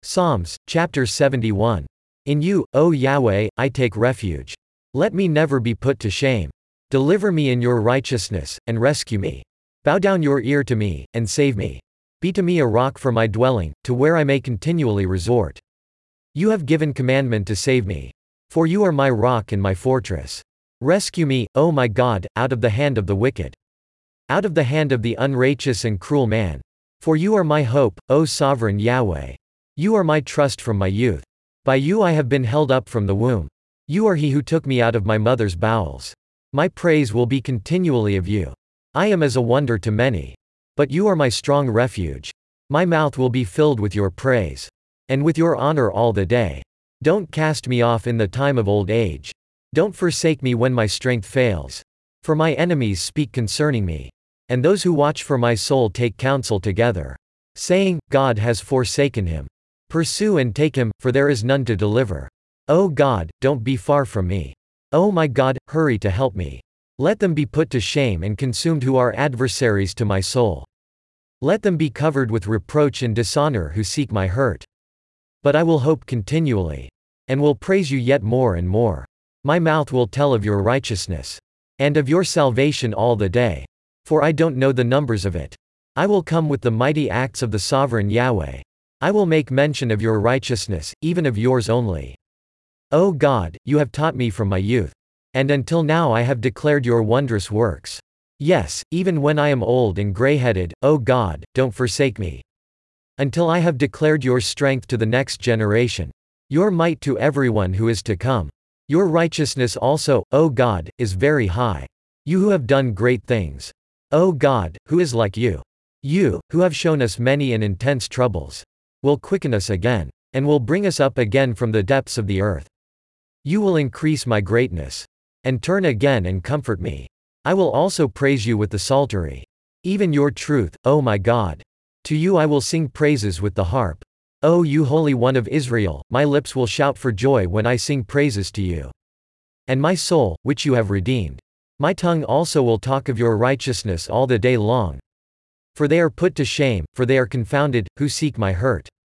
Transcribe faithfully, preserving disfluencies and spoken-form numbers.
Psalms, chapter seventy-one. In you, O Yahweh, I take refuge. Let me never be put to shame. Deliver me in your righteousness, and rescue me. Bow down your ear to me, and save me. Be to me a rock for my dwelling, to where I may continually resort. You have given commandment to save me. For you are my rock and my fortress. Rescue me, O my God, out of the hand of the wicked. Out of the hand of the unrighteous and cruel man. For you are my hope, O sovereign Yahweh. You are my trust from my youth. By you I have been held up from the womb. You are he who took me out of my mother's bowels. My praise will be continually of you. I am as a wonder to many. But you are my strong refuge. My mouth will be filled with your praise. And with your honor all the day. Don't cast me off in the time of old age. Don't forsake me when my strength fails. For my enemies speak concerning me. And those who watch for my soul take counsel together. Saying, God has forsaken him. Pursue and take him, for there is none to deliver. O God, don't be far from me. O my God, hurry to help me. Let them be put to shame and consumed who are adversaries to my soul. Let them be covered with reproach and dishonor who seek my hurt. But I will hope continually. And will praise you yet more and more. My mouth will tell of your righteousness. And of your salvation all the day. For I don't know the numbers of it. I will come with the mighty acts of the sovereign Yahweh. I will make mention of your righteousness, even of yours only. O God, you have taught me from my youth. And until now I have declared your wondrous works. Yes, even when I am old and gray-headed, O God, don't forsake me. Until I have declared your strength to the next generation. Your might to everyone who is to come. Your righteousness also, O God, is very high. You who have done great things. O God, who is like you? You, who have shown us many and intense troubles. Will quicken us again. And will bring us up again from the depths of the earth. You will increase my greatness. And turn again and comfort me. I will also praise you with the psaltery. Even your truth, O my God. To you I will sing praises with the harp. O you Holy One of Israel, my lips will shout for joy when I sing praises to you. And my soul, which you have redeemed. My tongue also will talk of your righteousness all the day long. For they are put to shame, for they are confounded, who seek my hurt.